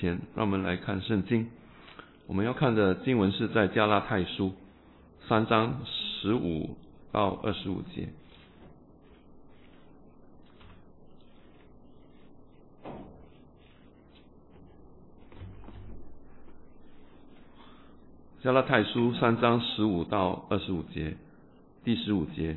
前，让我们来看圣经。我们要看的经文是在加拉太书3章15到25节。加拉太书3章15到25节，第15节。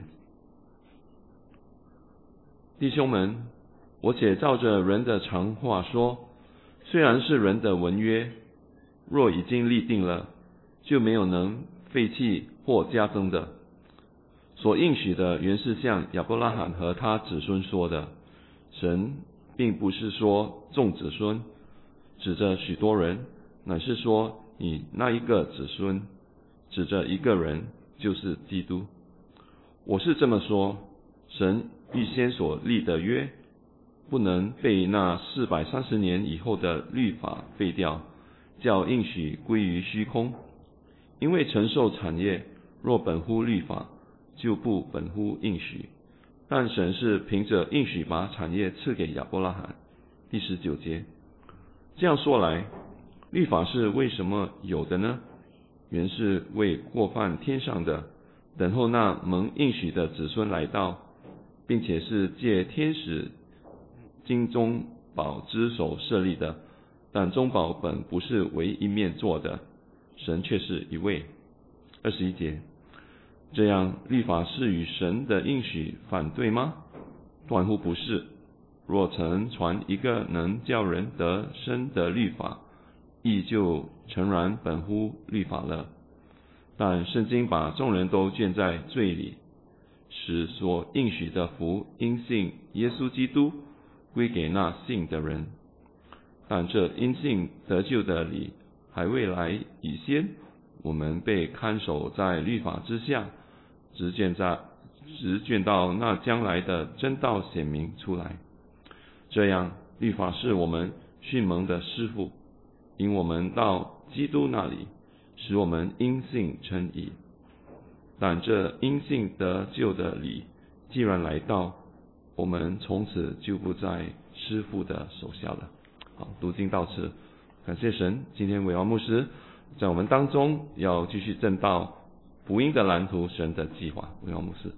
弟兄们，我且照着人的常话说，虽然是人的文约，若已经立定了，就没有能废弃或加增的。所应许的原是像亚伯拉罕和他子孙说的，神并不是说众子孙，指着许多人，乃是说你那一个子孙，指着一个人，就是基督。我是这么说，神预先所立的约，不能被那430年以后的律法废掉，叫应许归于虚空。因为承受产业若本乎律法，就不本乎应许。但神是凭着应许把产业赐给亚伯拉罕。第19节。这样说来，律法是为什么有的呢？原是为过犯天上的，等候那蒙应许的子孙来到，并且是借天使经中保之手设立的。但中保本不是为一面做的，神却是一位。21节。这样律法是与神的应许反对吗？断乎不是。若曾传一个能叫人得生的律法，亦就诚然本乎律法了。但圣经把众人都圈在罪里，使所应许的福因信耶稣基督归给那信的人。但这因信得救的理还未来以先，我们被看守在律法之下，直见到那将来的真道显明出来。这样律法是我们训蒙的师傅，引我们到基督那里，使我们因信称义。但这因信得救的理既然来到，我们从此就不在师傅的手下了。好，读经到此，感谢神。今天伟华牧师在我们当中要继续证道福音的蓝图，神的计划。伟华牧师。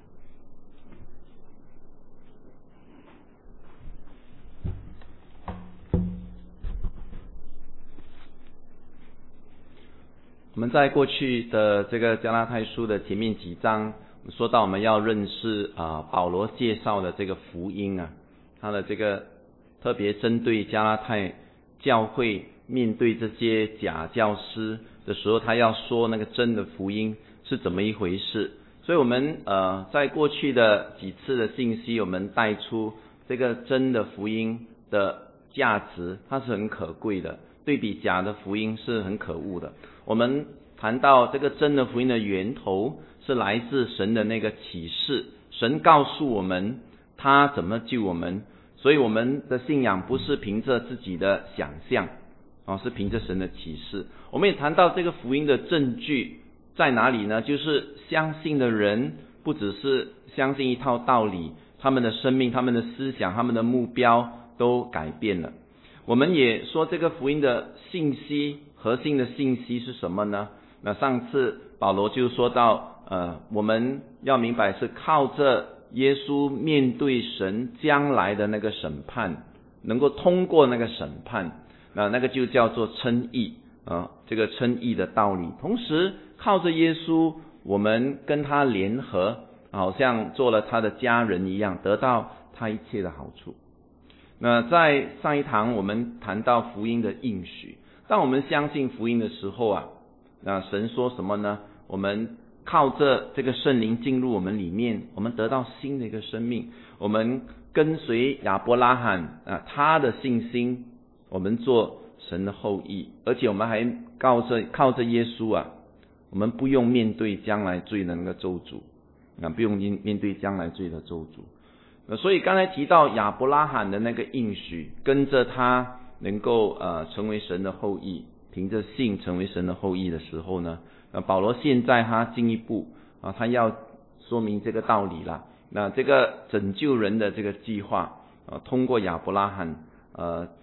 我们在过去的这个加拉太书的前面几章说到，我们要认识保罗介绍的这个福音他的这个特别针对加拉太教会面对这些假教师的时候，他要说那个真的福音是怎么一回事。所以我们在过去的几次的信息，我们带出这个真的福音的价值，它是很可贵的，对比假的福音是很可恶的。我们谈到这个真的福音的源头是来自神的那个启示，神告诉我们他怎么救我们，所以我们的信仰不是凭着自己的想象是凭着神的启示。我们也谈到这个福音的证据在哪里呢？就是相信的人不只是相信一套道理，他们的生命、他们的思想、他们的目标都改变了。我们也说这个福音的信息，核心的信息是什么呢？那上次保罗就说到我们要明白是靠着耶稣面对神将来的那个审判，能够通过那个审判，那个就叫做称义这个称义的道理。同时靠着耶稣，我们跟他联合，好像做了他的家人一样，得到他一切的好处。那在上一堂我们谈到福音的应许，当我们相信福音的时候那神说什么呢？我们靠着这个圣灵进入我们里面，我们得到新的一个生命，我们跟随亚伯拉罕他的信心，我们做神的后裔，而且我们还靠着耶稣我们不用面对将来罪的那个咒诅不用面对将来罪的咒诅。所以刚才提到亚伯拉罕的那个应许，跟着他能够成为神的后裔，凭着信成为神的后裔的时候呢，保罗现在他进一步他要说明这个道理了。那这个拯救人的这个计划通过亚伯拉罕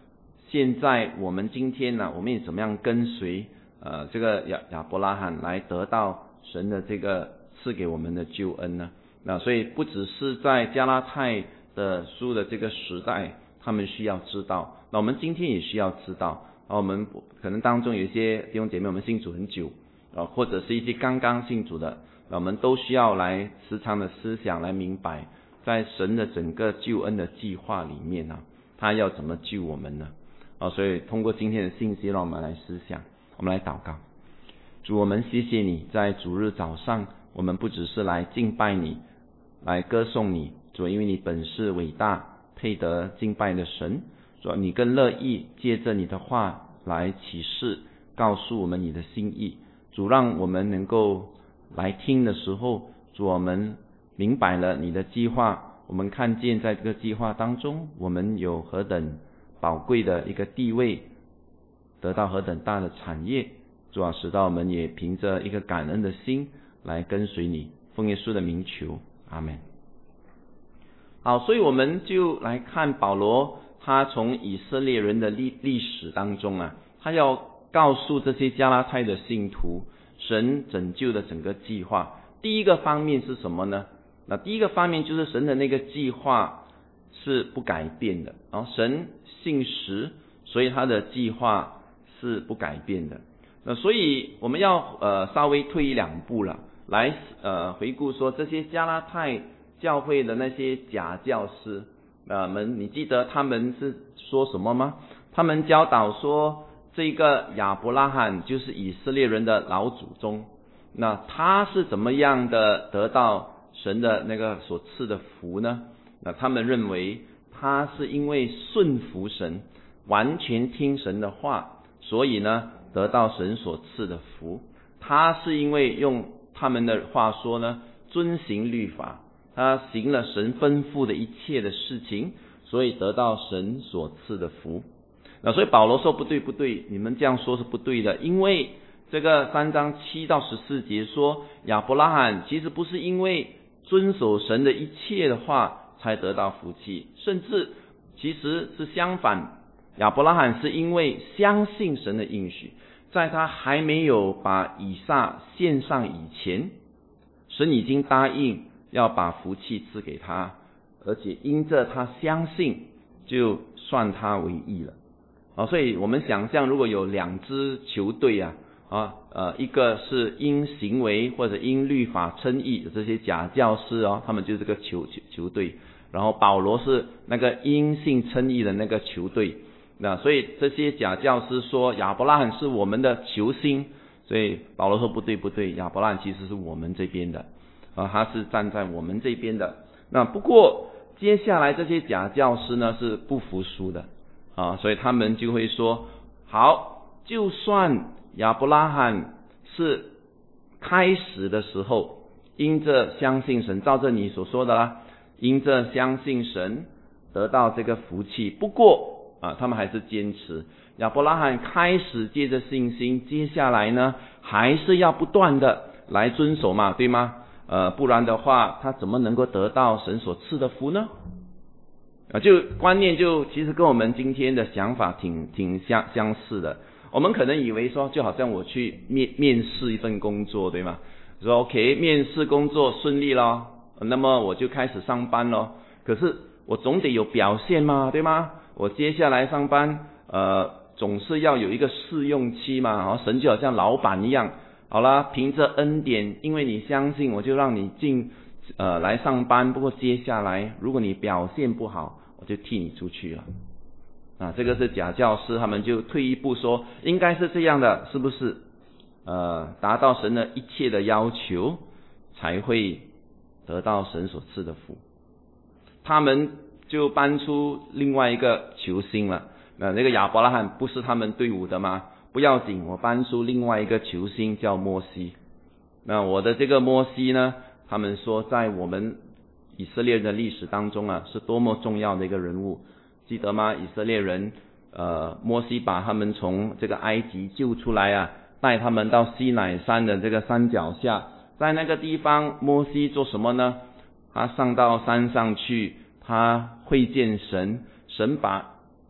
现在我们今天呢，我们也怎么样跟随这个亚伯拉罕来得到神的这个赐给我们的救恩呢？那所以不只是在加拉太的书的这个时代，他们需要知道，那我们今天也需要知道。我们可能当中有一些弟兄姐妹，我们信主很久或者是一些刚刚信主的，我们都需要来时常的思想来明白，在神的整个救恩的计划里面他要怎么救我们呢？所以通过今天的信息，让我们来思想，我们来祷告。主，我们谢谢你，在主日早上，我们不只是来敬拜你，来歌颂你，主，因为你本是伟大配得敬拜的神。主，你更乐意借着你的话来启示，告诉我们你的心意。主，让我们能够来听的时候，主，我们明白了你的计划，我们看见在这个计划当中，我们有何等宝贵的一个地位，得到何等大的产业。主啊，使到我们也凭着一个感恩的心来跟随你，奉耶稣的名求，阿们。好，所以我们就来看保罗，他从以色列人的历史当中他要告诉这些加拉太的信徒神拯救的整个计划。第一个方面是什么呢？那第一个方面就是神的那个计划是不改变的，神信实，所以他的计划是不改变的。那所以我们要稍微退一两步了，来回顾说这些加拉太教会的那些假教师，你记得他们是说什么吗？他们教导说这个亚伯拉罕就是以色列人的老祖宗，那他是怎么样的得到神的那个所赐的福呢？那他们认为他是因为顺服神，完全听神的话，所以呢得到神所赐的福。他是因为用他们的话说呢，遵行律法，他行了神吩咐的一切的事情，所以得到神所赐的福。那所以保罗说不对，你们这样说是不对的，因为这个3章7到14节说，亚伯拉罕其实不是因为遵守神的一切的话才得到福气，甚至其实是相反，亚伯拉罕是因为相信神的应许，在他还没有把以撒献上以前，神已经答应要把福气赐给他，而且因着他相信，就算他为义了。所以我们想象，如果有2支球队一个是因行为或者因律法称义的这些假教师他们就是这个球队，然后保罗是那个因信称义的那个球队。那所以这些假教师说亚伯拉罕是我们的球星，所以保罗说不对，亚伯拉罕其实是我们这边的他是站在我们这边的。那不过接下来这些假教师呢是不服输的所以他们就会说，好，就算亚伯拉罕是开始的时候因着相信神，照着你所说的啦，因着相信神得到这个福气，不过他们还是坚持亚伯拉罕开始借着信心，接下来呢还是要不断的来遵守嘛，对吗？不然的话他怎么能够得到神所赐的福呢？就观念就其实跟我们今天的想法挺相似的。我们可能以为说，就好像我去面试一份工作，对吗？说 OK， 面试工作顺利咯，那么我就开始上班咯。可是我总得有表现嘛，对吗？我接下来上班总是要有一个试用期嘛，神就好像老板一样，好啦，凭着恩典，因为你相信，我就让你进来上班，不过接下来如果你表现不好，我就踢你出去了。这个是假教师，他们就退一步说，应该是这样的，是不是？达到神的一切的要求，才会得到神所赐的福。他们就搬出另外一个球星了。那个亚伯拉罕不是他们队伍的吗？不要紧，我搬出另外一个球星叫摩西。那我的这个摩西呢，他们说在我们以色列人的历史当中是多么重要的一个人物。记得吗？以色列人摩西把他们从这个埃及救出来带他们到西乃山的这个山脚下，在那个地方摩西做什么呢？他上到山上去，他会见神，神把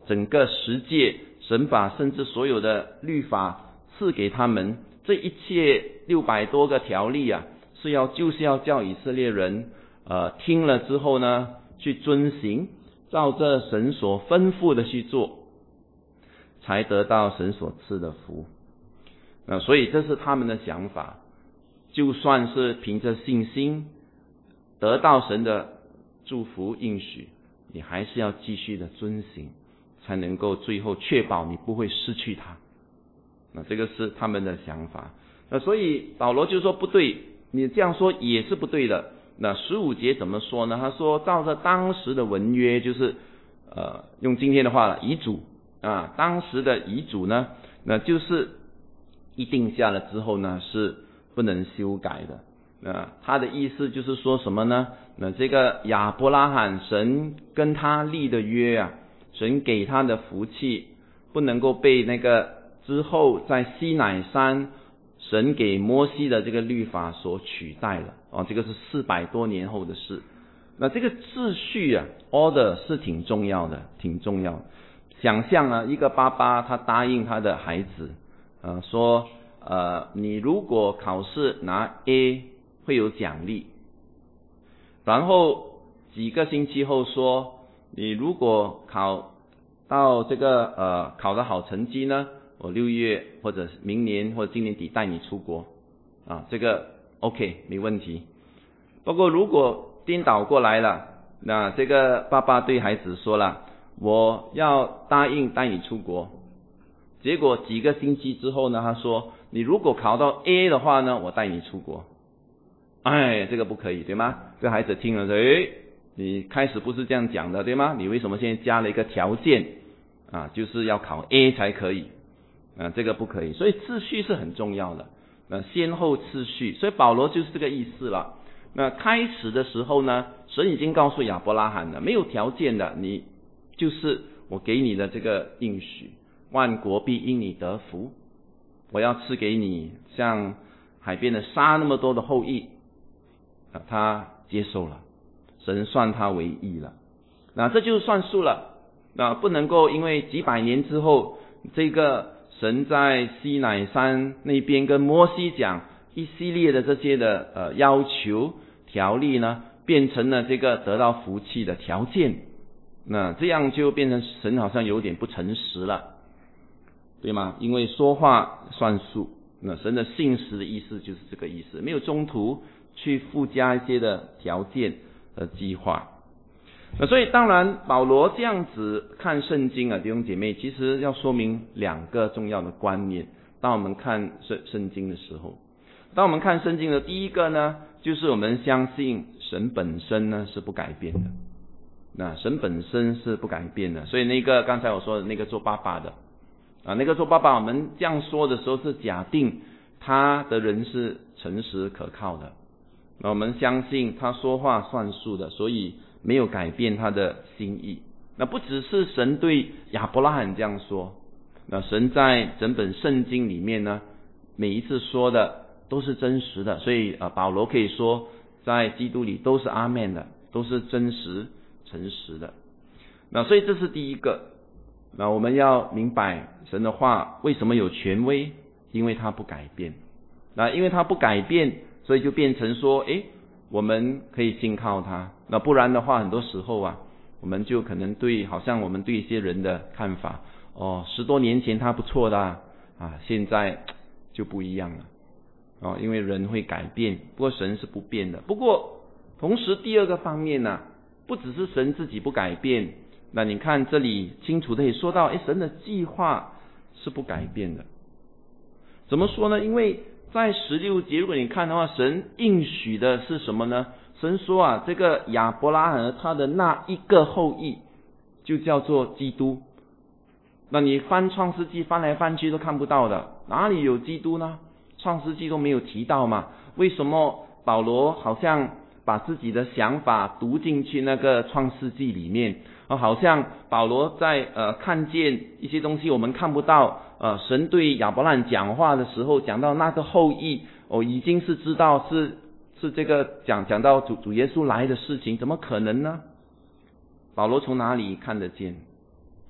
整个十诫，神把甚至所有的律法赐给他们，这一切600多个条例啊，就是要叫以色列人听了之后呢，去遵行，照着神所吩咐的去做，才得到神所赐的福。所以这是他们的想法，就算是凭着信心得到神的祝福应许，你还是要继续的遵行，才能够最后确保你不会失去它。这个是他们的想法。所以保罗就说不对，你这样说也是不对的。15节怎么说呢？他说照着当时的文约，就是用今天的话遗嘱当时的遗嘱呢，那就是一定下了之后呢，是不能修改的。他的意思就是说什么呢？这个亚伯拉罕神跟他立的约啊，神给他的福气不能够被那个之后在西乃山神给摩西的这个律法所取代了。这个是400多年后的事。这个秩序啊 order 是挺重要的。想象一个爸爸他答应他的孩子说你如果考试拿 A 会有奖励，然后几个星期后说你如果考到这个考得好成绩呢，我6月或者明年或者今年底带你出国这个 OK 没问题。不过如果颠倒过来了，那这个爸爸对孩子说了，我要答应带你出国，结果几个星期之后呢，他说你如果考到 A 的话呢，我带你出国。这个不可以，对吗？这孩子听了说你开始不是这样讲的，对吗？你为什么现在加了一个条件就是要考 A 才可以这个不可以。所以秩序是很重要的，先后次序。所以保罗就是这个意思了。开始的时候呢，神已经告诉亚伯拉罕了，没有条件的，你就是我给你的这个应许，万国必因你得福，我要赐给你像海边的沙那么多的后裔。他接受了，神算他为义了，这就算数了。不能够因为几百年之后，这个神在西乃山那边跟摩西讲一系列的这些的要求条例呢，变成了这个得到福气的条件。这样就变成神好像有点不诚实了，对吗？因为说话算数，神的信实的意思就是这个意思，没有中途去附加一些的条件和计划。所以当然保罗这样子看圣经弟兄姐妹，其实要说明2个重要的观念。当我们看圣经的时候，当我们看圣经的第一个呢，就是我们相信神本身呢是不改变的。神本身是不改变的。所以那个刚才我说的那个做爸爸的那个做爸爸，我们这样说的时候是假定他的人是诚实可靠的，我们相信他说话算数的，所以没有改变他的心意。不只是神对亚伯拉罕这样说，神在整本圣经里面呢，每一次说的都是真实的。所以保罗可以说在基督里都是阿们的，都是真实诚实的。所以这是第一个。我们要明白神的话为什么有权威，因为他不改变。因为他不改变，所以就变成说我们可以信靠他。不然的话很多时候我们就可能好像我们对一些人的看法10多年前他不错的现在就不一样了因为人会改变，不过神是不变的。不过同时第二个方面呢，不只是神自己不改变，你看这里清楚的也说到神的计划是不改变的。怎么说呢？因为在16节如果你看的话，神应许的是什么呢？神说这个亚伯拉罕他的那一个后裔就叫做基督。你翻创世纪翻来翻去都看不到的，哪里有基督呢？创世纪都没有提到嘛。为什么保罗好像把自己的想法读进去那个创世纪里面好像保罗在看见一些东西我们看不到神对亚伯拉罕讲话的时候讲到那个后裔已经是知道是这个讲到主耶稣来的事情，怎么可能呢？保罗从哪里看得见？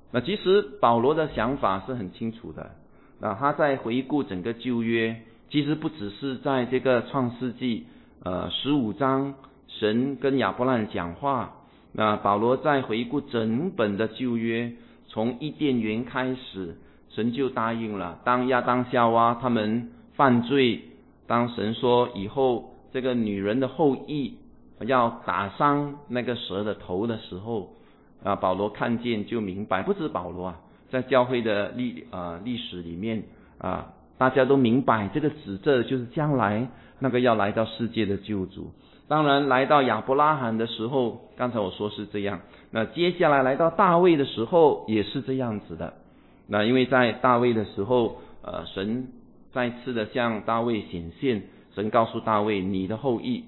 那其实保罗的想法是很清楚的，他在回顾整个旧约，其实不只是在这个创世纪15章神跟亚伯拉罕讲话，那保罗在回顾整本的旧约，从伊甸园开始，神就答应了，当亚当夏娃他们犯罪，当神说以后这个女人的后裔要打伤那个蛇的头的时候，保罗看见就明白，不止保罗在教会的历史里面大家都明白这个指着就是将来那个要来到世界的救主。当然来到亚伯拉罕的时候，刚才我说是这样，那接下来来到大卫的时候也是这样子的。那因为在大卫的时候神再次的向大卫显现，神告诉大卫，你的后裔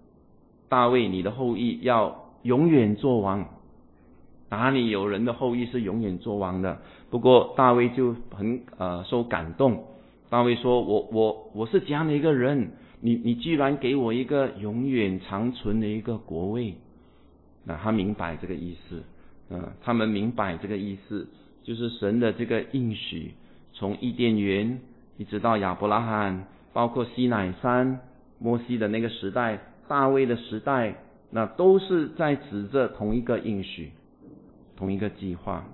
要永远做王，哪里有人的后裔是永远做王的？不过大卫就很受感动，大卫说我是这样的一个人，你居然给我一个永远长存的一个国位。那他明白这个意思，他们明白这个意思，就是神的这个应许，从伊甸园一直到亚伯拉罕，包括西乃山、摩西的那个时代、大卫的时代，那都是在指着同一个应许，同一个计划。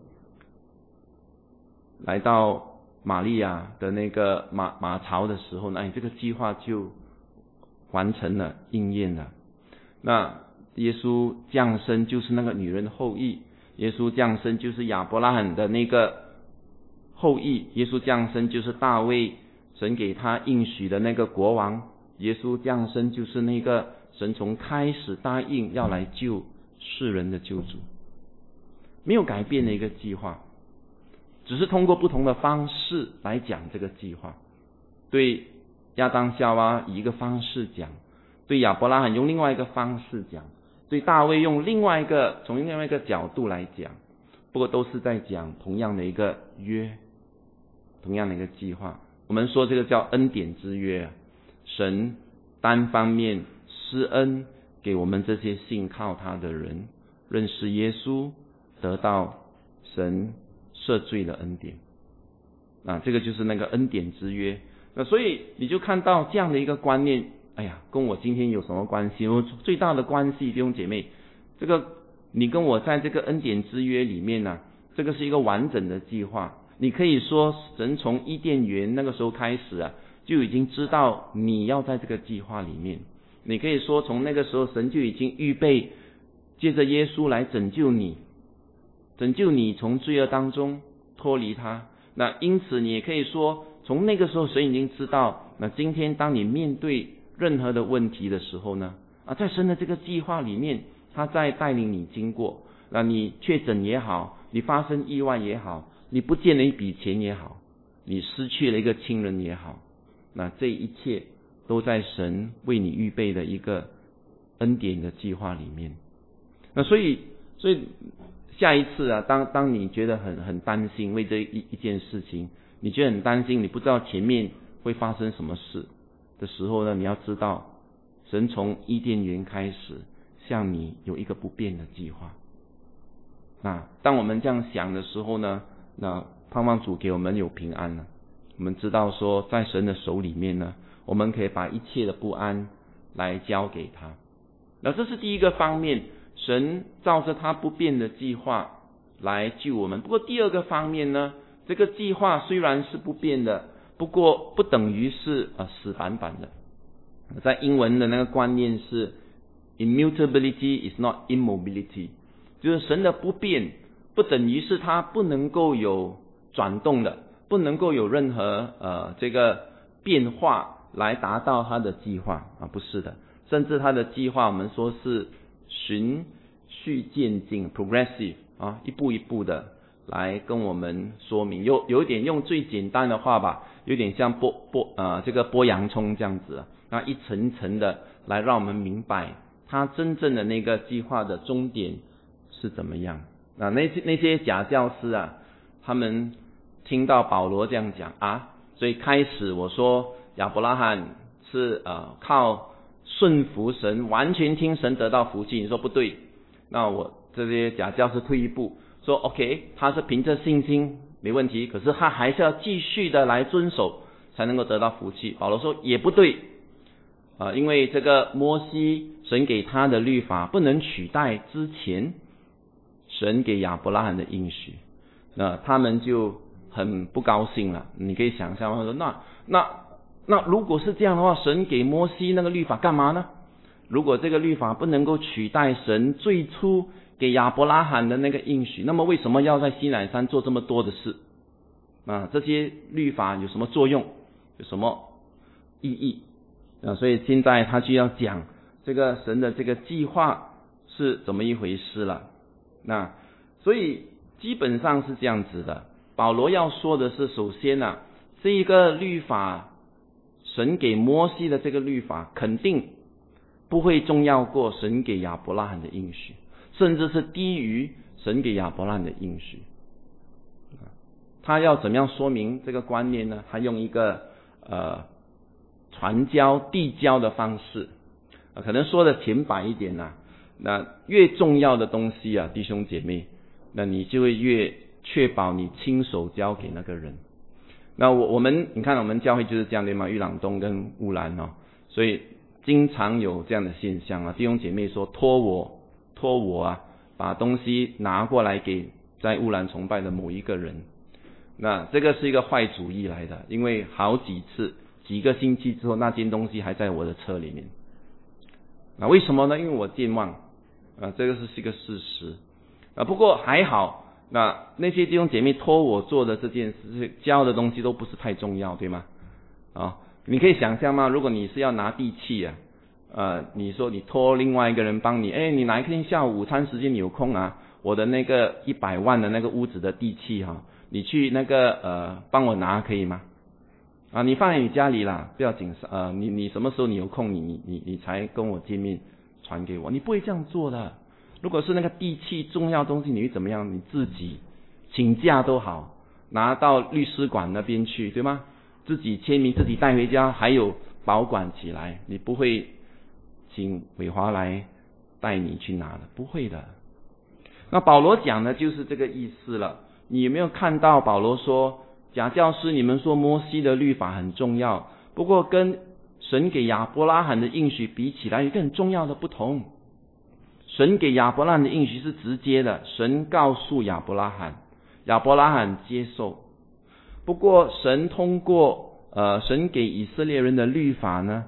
来到玛利亚的那个马槽的时候呢，这个计划就完成了，应验了。那耶稣降生就是那个女人的后裔，耶稣降生就是亚伯拉罕的那个后裔，耶稣降生就是大卫神给他应许的那个国王，耶稣降生就是那个神从开始答应要来救世人的救主，没有改变的一个计划，只是通过不同的方式来讲这个计划。对亚当夏娃以一个方式讲，对亚伯拉罕用另外一个方式讲，对大卫用从另外一个角度来讲，不过都是在讲同样的一个约，同样的一个计划。我们说这个叫恩典之约，神单方面施恩给我们这些信靠他的人，认识耶稣，得到神赦罪的恩典。这个就是那个恩典之约。那所以你就看到这样的一个观念，跟我今天有什么关系？我最大的关系，弟兄姐妹，这个你跟我在这个恩典之约里面这个是一个完整的计划。你可以说神从伊甸园那个时候开始就已经知道你要在这个计划里面。你可以说从那个时候神就已经预备借着耶稣来拯救你从罪恶当中脱离他。那因此你也可以说从那个时候神已经知道，那今天当你面对任何的问题的时候呢，在神的这个计划里面，他在带领你经过。那你确诊也好，你发生意外也好，你不见了一笔钱也好，你失去了一个亲人也好，那这一切都在神为你预备的一个恩典的计划里面。那所以下一次当你觉得很担心，为这一件事情你觉得很担心，你不知道前面会发生什么事的时候呢，你要知道神从伊甸园开始向你有一个不变的计划。那当我们这样想的时候呢，那盼望主给我们有平安了。我们知道说在神的手里面呢，我们可以把一切的不安来交给他。那这是第一个方面，神照着他不变的计划来救我们。不过第二个方面呢，这个计划虽然是不变的，不过不等于是死板板的。在英文的那个观念是 immutability is not immobility， 就是神的不变不等于是他不能够有转动的，不能够有任何这个变化来达到他的计划不是的。甚至他的计划我们说是循序渐进 progressive 一步一步的来跟我们说明，有一点用最简单的话吧，有点像这个剥洋葱这样子一层一层的来让我们明白他真正的那个计划的终点是怎么样。那些假教师他们听到保罗这样讲所以开始我说亚伯拉罕是靠顺服神，完全听神得到福气，你说不对。那我这些假教师退一步说 OK， 他是凭着信心没问题，可是他还是要继续的来遵守，才能够得到福气。保罗说也不对因为这个摩西神给他的律法不能取代之前神给亚伯拉罕的应许，那他们就很不高兴了。你可以想象说那如果是这样的话，神给摩西那个律法干嘛呢？如果这个律法不能够取代神最初给亚伯拉罕的那个应许，那么为什么要在西乃山做这么多的事？这些律法有什么作用？有什么意义？所以现在他就要讲这个神的这个计划是怎么一回事了。那所以基本上是这样子的。保罗要说的是，首先这一个律法，神给摩西的这个律法肯定不会重要过神给亚伯拉罕的应许，甚至是低于神给亚伯拉罕的应许。他要怎么样说明这个观念呢？他用一个传教递交的方式，可能说的浅白一点那越重要的东西弟兄姐妹，那你就会越确保你亲手交给那个人。那我们你看我们教会就是这样对吗？玉朗东跟乌兰所以经常有这样的现象弟兄姐妹说托我把东西拿过来给在乌兰崇拜的某一个人。那这个是一个坏主意来的，因为好几次几个星期之后，那件东西还在我的车里面。那为什么呢？因为我健忘这个是一个事实不过还好，那些弟兄姐妹托我做的这件事教的东西都不是太重要，对吗？你可以想象吗？如果你是要拿地契你说你托另外一个人帮你，你哪一天下午午餐时间你有空我的那个100万的那个屋子的地契你去那个帮我拿可以吗？你放在你家里啦，不要紧你什么时候你有空你才跟我见面传给我，你不会这样做的。如果是那个地契重要东西，你会怎么样？你自己请假都好，拿到律师馆那边去，对吗？自己签名，自己带回家，还有保管起来，你不会请伟华来带你去拿的，不会的。那保罗讲的就是这个意思了。你有没有看到保罗说，假教师你们说摩西的律法很重要，不过跟神给亚伯拉罕的应许比起来，有一个很重要的不同。神给亚伯拉罕的应许是直接的，神告诉亚伯拉罕，亚伯拉罕接受。不过神通过神给以色列人的律法呢，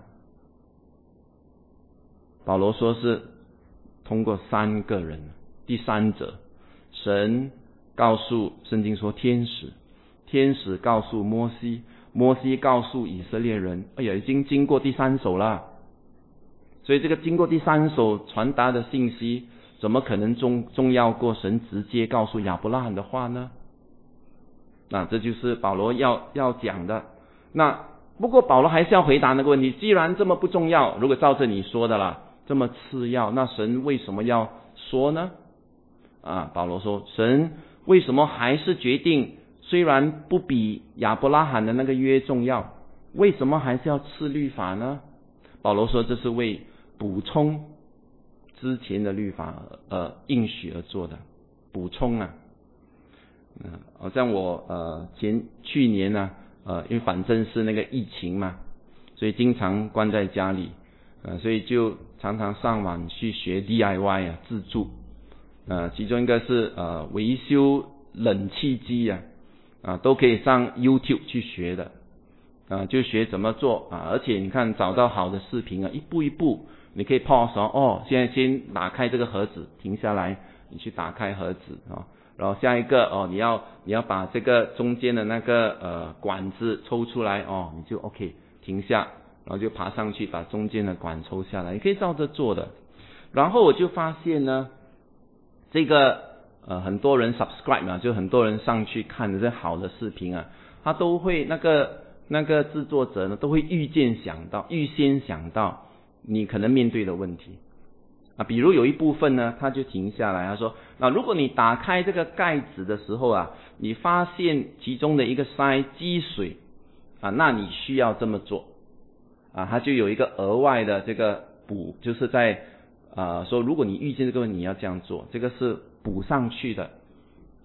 保罗说是通过3个人，第三者。神告诉，圣经说天使告诉摩西，摩西告诉以色列人，已经经过第3手了。所以这个经过第3手传达的信息，怎么可能重要过神直接告诉亚伯拉罕的话呢？那这就是保罗要讲的。那不过保罗还是要回答那个问题，既然这么不重要，如果照着你说的啦，这么次要，那神为什么要说呢？保罗说，神为什么还是决定，虽然不比亚伯拉罕的那个约重要，为什么还是要赐律法呢？保罗说，这是为补充之前的律法应许而做的补充好像我去年因为反正是那个疫情嘛，所以经常关在家里所以就常常上网去学 DIY 自助其中一个是维修冷气机都可以上 YouTube 去学的就学怎么做而且你看找到好的视频一步一步你可以 pause 现在先打开这个盒子，停下来，你去打开盒子然后下一个你要把这个中间的那个管子抽出来你就 OK 停下，然后就爬上去把中间的管抽下来，你可以照着做的。然后我就发现呢，这个很多人 subscribe 就很多人上去看的这好的视频他都会那个制作者呢都会预先想到你可能面对的问题比如有一部分呢他就停下来，他说如果你打开这个盖子的时候你发现其中的一个塞积水那你需要这么做他就有一个额外的这个补，就是在说如果你遇见这个问题你要这样做，这个是补上去的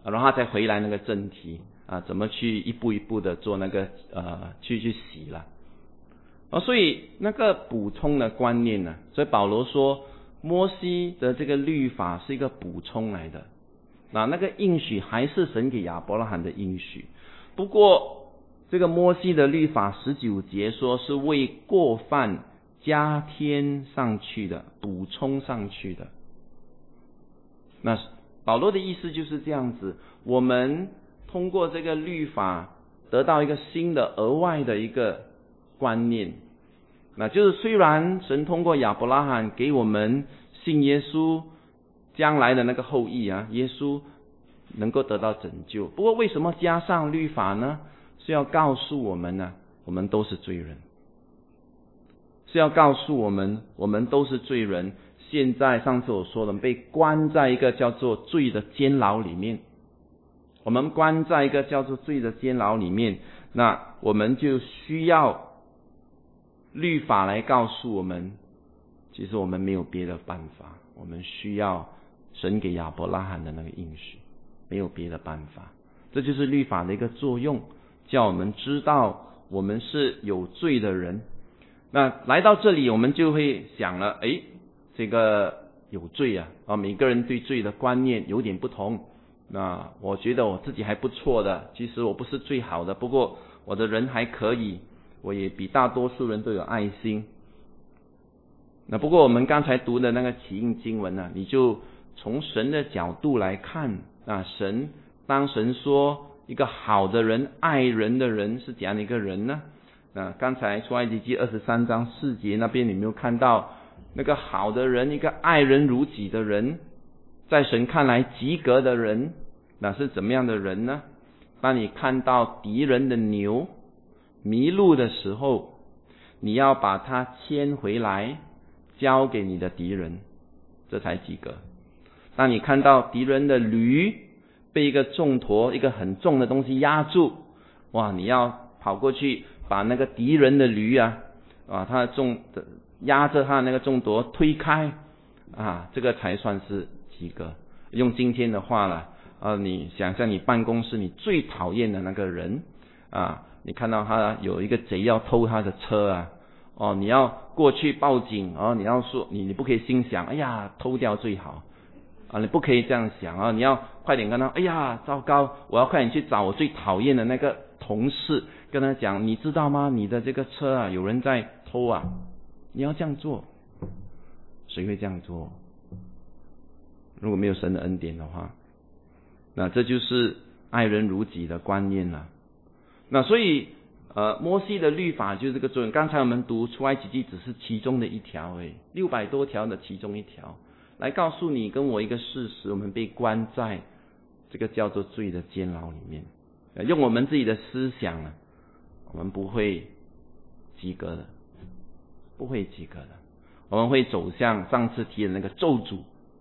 然后再回来那个正题怎么去一步一步的做那个去洗了。所以那个补充的观念呢，所以保罗说摩西的这个律法是一个补充来的，那个应许还是神给亚伯拉罕的应许，不过这个摩西的律法19节说是为过犯加添上去的，补充上去的。那保罗的意思就是这样子，我们通过这个律法得到一个新的额外的一个观念，那就是虽然神通过亚伯拉罕给我们信耶稣将来的那个后裔耶稣能够得到拯救，不过为什么加上律法呢？是要告诉我们呢，我们都是罪人，是要告诉我们我们都是罪人。现在上次我说了，被关在一个叫做罪的监牢里面，我们关在一个叫做罪的监牢里面，那我们就需要律法来告诉我们，其实我们没有别的办法，我们需要神给亚伯拉罕的那个应许，没有别的办法。这就是律法的一个作用，叫我们知道我们是有罪的人。那来到这里我们就会想了，这个有罪每个人对罪的观念有点不同。那我觉得我自己还不错的，其实我不是最好的，不过我的人还可以，我也比大多数人都有爱心。那不过我们刚才读的那个启应经文你就从神的角度来看，当神说一个好的人、爱人的人是怎样的一个人呢？刚才出埃及记23章4节那边，你没有看到那个好的人，一个爱人如己的人，在神看来及格的人，那是怎么样的人呢？当你看到敌人的牛迷路的时候，你要把它牵回来交给你的敌人，这才及格。当你看到敌人的驴被一个重驮，一个很重的东西压住，你要跑过去把那个敌人的驴他压着他那个重驮推开这个才算是及格。用今天的话了你想象你办公室你最讨厌的那个人你看到他有一个贼要偷他的车你要过去报警你要说你不可以心想哎呀偷掉最好你不可以这样想你要快点跟他哎呀糟糕，我要快点去找我最讨厌的那个同事，跟他讲你知道吗，你的这个车有人在偷你要这样做。谁会这样做？如果没有神的恩典的话，那这就是爱人如己的观念了。那所以摩西的律法就是这个作用。刚才我们读出埃及记只是其中的一条600多条的其中一条，来告诉你跟我一个事实，我们被关在这个叫做罪的监牢里面。用我们自己的思想我们不会及格的，不会及格的，我们会走向上次提的那个咒诅。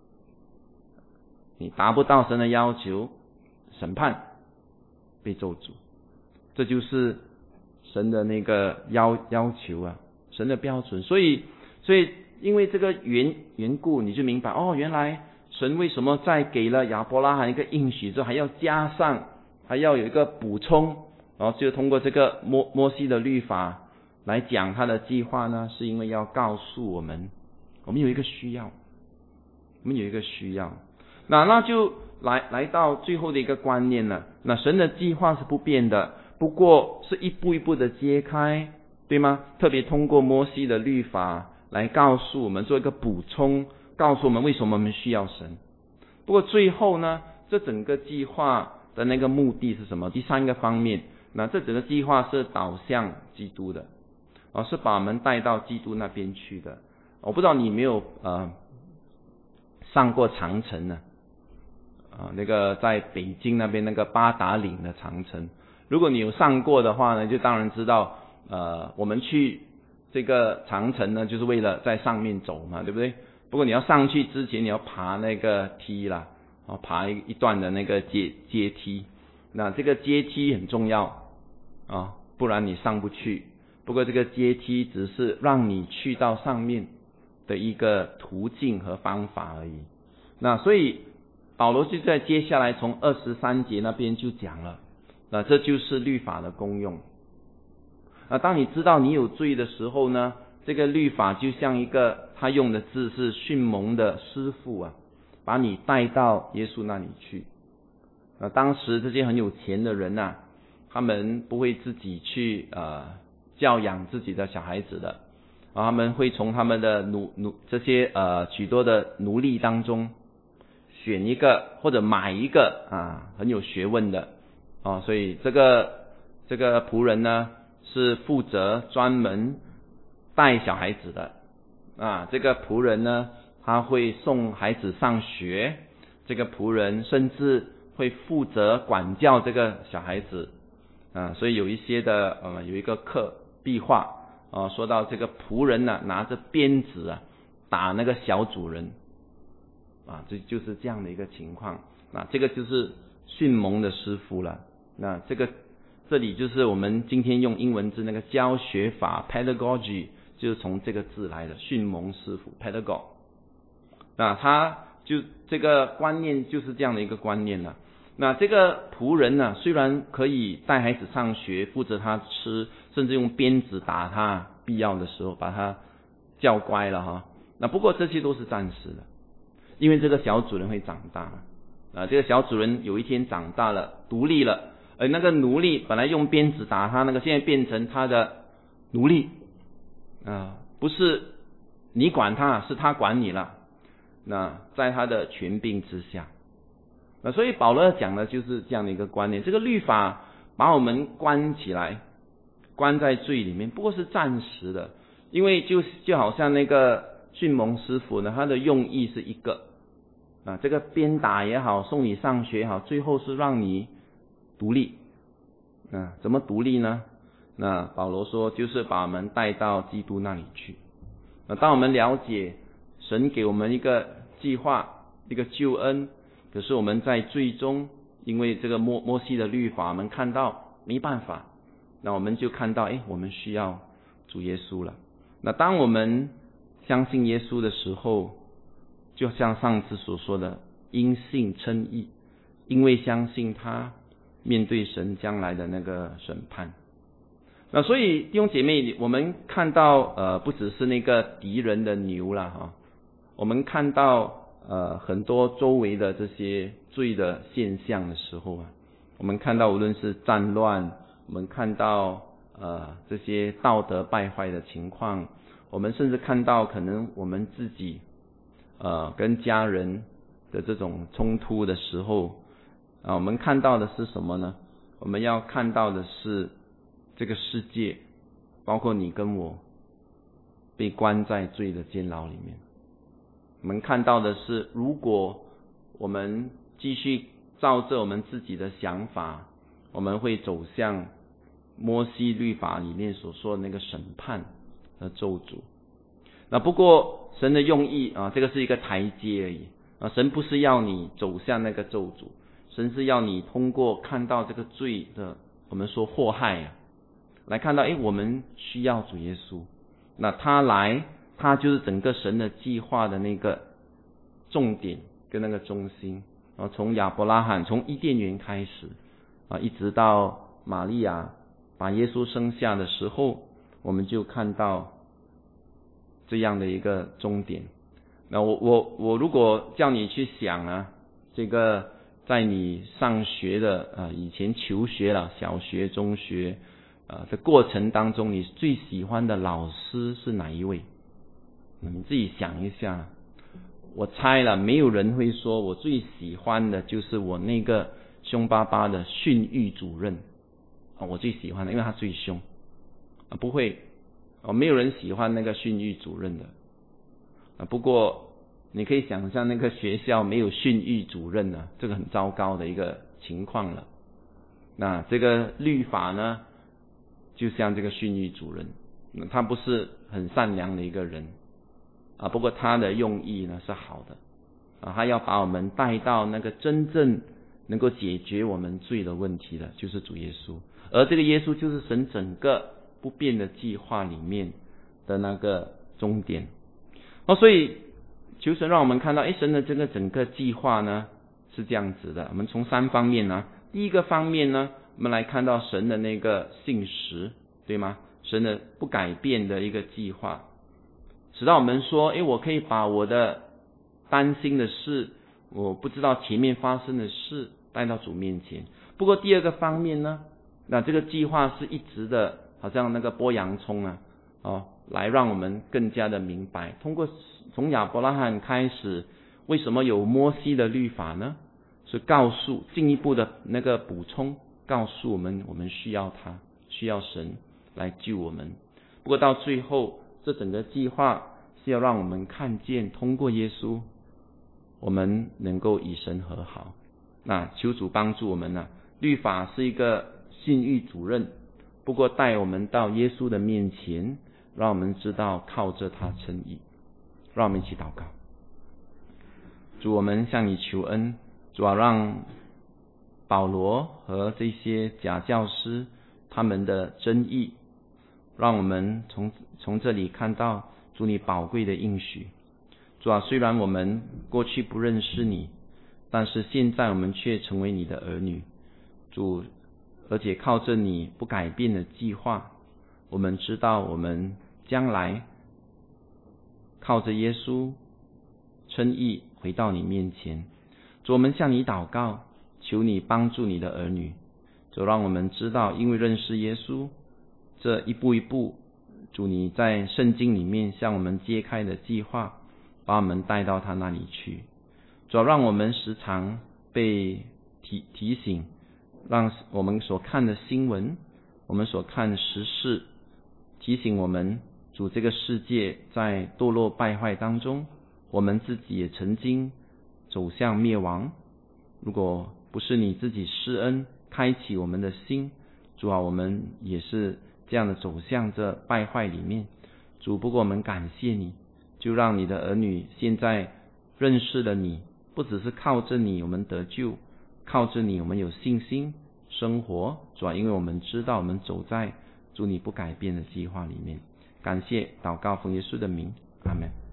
你达不到神的要求，审判，被咒诅，这就是神的那个要求神的标准。所以因为这个缘故，你就明白原来神为什么在给了亚伯拉罕一个应许之后，还要加上，还要有一个补充，然后就通过这个摩西的律法来讲他的计划呢？是因为要告诉我们有一个需要，我们有一个需要。那就来到最后的一个观念了。那神的计划是不变的，不过是一步一步的揭开，对吗？特别通过摩西的律法来告诉我们，做一个补充，告诉我们为什么我们需要神。不过最后呢，这整个计划的那个目的是什么？第三个方面，那这整个计划是导向基督的是把我们带到基督那边去的。我不知道你有没有上过长城呢？那个在北京那边那个八达岭的长城，如果你有上过的话呢，就当然知道我们去这个长城呢，就是为了在上面走嘛，对不对？不过你要上去之前，你要爬那个梯啦，爬一段的那个阶梯。那这个阶梯很重要不然你上不去。不过这个阶梯只是让你去到上面的一个途径和方法而已。那所以保罗就在接下来从23节那边就讲了，这就是律法的功用。当你知道你有罪的时候呢，这个律法就像一个，他用的字是训蒙的师傅把你带到耶稣那里去。当时这些很有钱的人他们不会自己去教养自己的小孩子的，他们会从他们的这些许多的奴隶当中选一个或者买一个很有学问的所以这个仆人呢是负责专门带小孩子的这个仆人呢他会送孩子上学，这个仆人甚至会负责管教这个小孩子所以有一些的有一个壁画说到这个仆人拿着鞭子打那个小主人这就是这样的一个情况这个就是训蒙的师傅了。那这里就是我们今天用英文字那个教学法 pedagogy 就是从这个字来的，训蒙师傅 pedagog。 那他就这个观念就是这样的一个观念了。那这个仆人虽然可以带孩子上学，负责他吃，甚至用鞭子打他，必要的时候把他教乖了那不过这些都是暂时的，因为这个小主人会长大这个小主人有一天长大了，独立了，而那个奴隶本来用鞭子打他那个，现在变成他的奴隶不是你管他，是他管你了，那在他的权柄之下。所以保罗讲的就是这样的一个观念，这个律法把我们关起来，关在罪里面，不过是暂时的，因为就好像那个训蒙师傅呢，他的用意是一个这个鞭打也好，送你上学也好，最后是让你独立怎么独立呢？那保罗说就是把我们带到基督那里去。当我们了解神给我们一个计划，一个救恩，可是我们在最终因为这个摩西的律法，我们看到没办法，那我们就看到我们需要主耶稣了。那当我们相信耶稣的时候，就像上次所说的，因信称义，因为相信他，面对神将来的那个审判。那所以弟兄姐妹，我们看到不只是那个敌人的牛啦我们看到很多周围的这些罪的现象的时候我们看到无论是战乱，我们看到这些道德败坏的情况，我们甚至看到可能我们自己跟家人的这种冲突的时候我们看到的是什么呢？我们要看到的是这个世界，包括你跟我，被关在罪的监牢里面。我们看到的是，如果我们继续照着我们自己的想法，我们会走向摩西律法里面所说的那个审判和咒诅。那不过神的用意这个是一个台阶而已神不是要你走向那个咒诅，神是要你通过看到这个罪的我们说祸害来看到我们需要主耶稣。那他就是整个神的计划的那个重点跟那个中心从亚伯拉罕，从伊甸园开始一直到玛利亚把耶稣生下的时候，我们就看到这样的一个终点。那我如果叫你去想这个在你上学的以前求学了，小学中学这过程当中，你最喜欢的老师是哪一位？你自己想一下。我猜了，没有人会说我最喜欢的就是我那个凶巴巴的训育主任我最喜欢的，因为他最凶不会没有人喜欢那个训育主任的不过你可以想象那个学校没有训育主任这个很糟糕的一个情况了。那这个律法呢，就像这个训育主任，他不是很善良的一个人不过他的用意呢是好的他要把我们带到那个真正能够解决我们罪的问题的，就是主耶稣。而这个耶稣就是神整个不变的计划里面的那个终点所以求神让我们看到神的这个整个计划呢是这样子的。我们从3方面呢，第一个方面呢，我们来看到神的那个信实，对吗？神的不改变的一个计划，使到我们说，我可以把我的担心的事，我不知道前面发生的事带到主面前。不过第二个方面呢，那这个计划是一直的，好像那个剥洋葱啊，来让我们更加的明白，通过从亚伯拉罕开始，为什么有摩西的律法呢？是告诉进一步的那个补充，告诉我们需要他，需要神来救我们。不过到最后，这整个计划是要让我们看见，通过耶稣，我们能够与神和好。那求主帮助我们呢，律法是一个信誉主任，不过带我们到耶稣的面前，让我们知道靠着他称义。让我们一起祷告。主，我们向你求恩，主啊，让保罗和这些假教师他们的真意，让我们从这里看到主你宝贵的应许。主啊，虽然我们过去不认识你，但是现在我们却成为你的儿女。主，而且靠着你不改变的计划，我们知道我们将来靠着耶稣称义回到你面前。主，我们向你祷告，求你帮助你的儿女。主，让我们知道，因为认识耶稣，这一步一步，主你在圣经里面向我们揭开的计划，把我们带到他那里去。主，让我们时常被提醒，让我们所看的新闻，我们所看的时事，提醒我们，主，这个世界在堕落败坏当中，我们自己也曾经走向灭亡。如果不是你自己施恩开启我们的心，主啊，我们也是这样的走向这败坏里面。主，不过我们感谢你，就让你的儿女现在认识了你，不只是靠着你我们得救，靠着你我们有信心生活。主啊，因为我们知道我们走在主你不改变的计划里面。感谢祷告奉耶稣的名，阿们。